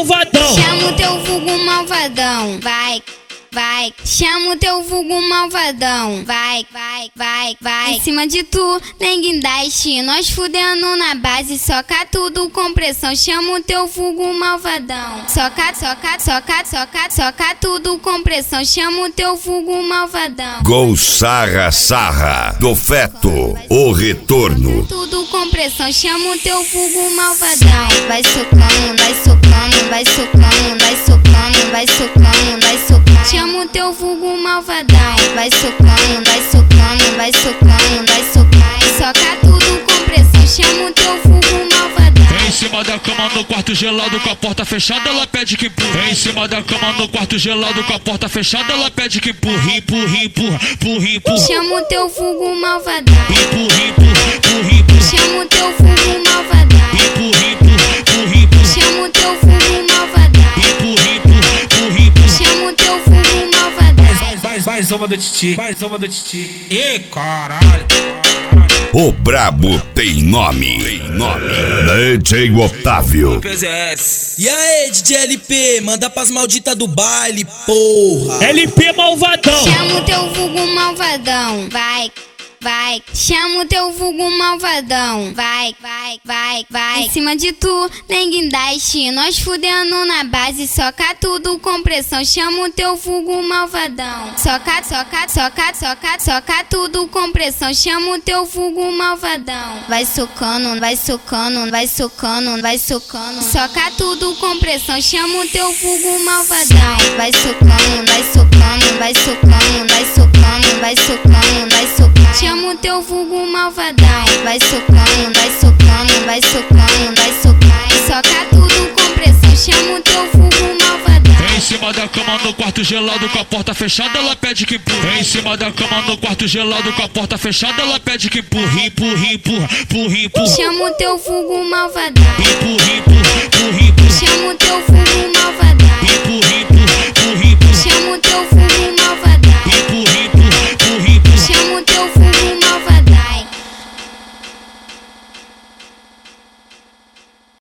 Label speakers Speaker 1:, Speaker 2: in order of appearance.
Speaker 1: malvadão.
Speaker 2: Chama o teu vulgo malvadão, vai. Vai, chama o teu vulgo malvadão. Vai, vai, vai, vai. Em cima de tu, nem guindaste. Nós fudendo na base, soca tudo com pressão. Chama o teu vulgo malvadão. Soca, soca, soca, soca, soca tudo com pressão. Chama o teu vulgo malvadão.
Speaker 3: Gol Sarra Sarra do Feto, o retorno.
Speaker 2: Tudo com pressão, chama o teu vulgo malvadão. Vai socando, vai socando, vai socando, vai socando, vai socando, vai socando. Chama o teu vulgo malvadão. Vai socando, vai socando, vai socando, vai socando. Soca tudo com pressão, chama o teu vulgo malvadão.
Speaker 1: Em cima da cama no quarto gelado com a porta fechada, ela pede que empurra. Em cima da cama no quarto gelado com a porta fechada, ela pede que empurra, empurra, empurra, empurra, empurra.
Speaker 2: Chama o teu vulgo malvadão.
Speaker 1: Empurra, empurra, empurra, empurra.
Speaker 2: Chama o teu vulgo malvadão.
Speaker 1: Empurra, empurra, empurra, empurra.
Speaker 2: Chama o teu vulgo malvadão.
Speaker 1: Empurra, empurra, empurra, empurra.
Speaker 2: Chama o teu vulgo malvadão.
Speaker 4: Vai, zoma do titi, vai, zoma do titi. Ê, caralho.
Speaker 3: O brabo tem nome. DJ Otávio.
Speaker 5: E aí, DJ LP, manda pras malditas do baile, porra.
Speaker 1: LP malvadão.
Speaker 2: Chama o teu vulgo malvadão, vai, vai. Chama o teu vulgo malvadão, vai, vai, vai, vai. Em cima de tu, nem guindaste. Nós fudendo na base, soca tudo com pressão. Chama o teu vulgo malvadão. Soca, soca, soca, soca, soca tudo com pressão. Chama o teu vulgo malvadão. Vai socando, vai socando, vai socando, vai socando. Soca tudo com pressão. Chama o teu vulgo malvadão. Vai socando, vai socando, vai socando, vai socando, vai socando, vai socando. Chama o teu vulgo malvadão. Vai socando, vai socando, vai socando, vai socando. Soca tudo com pressão. Chama o teu vulgo malvadão.
Speaker 1: Em cima da cama no quarto gelado com a porta fechada, ela pede que empurra. Em cima da cama no quarto gelado com a porta fechada, ela pede que empurra, empurra, empurra, empurra, empurra.
Speaker 2: Chama o teu vulgo malvadão.
Speaker 1: Empurra, empurra.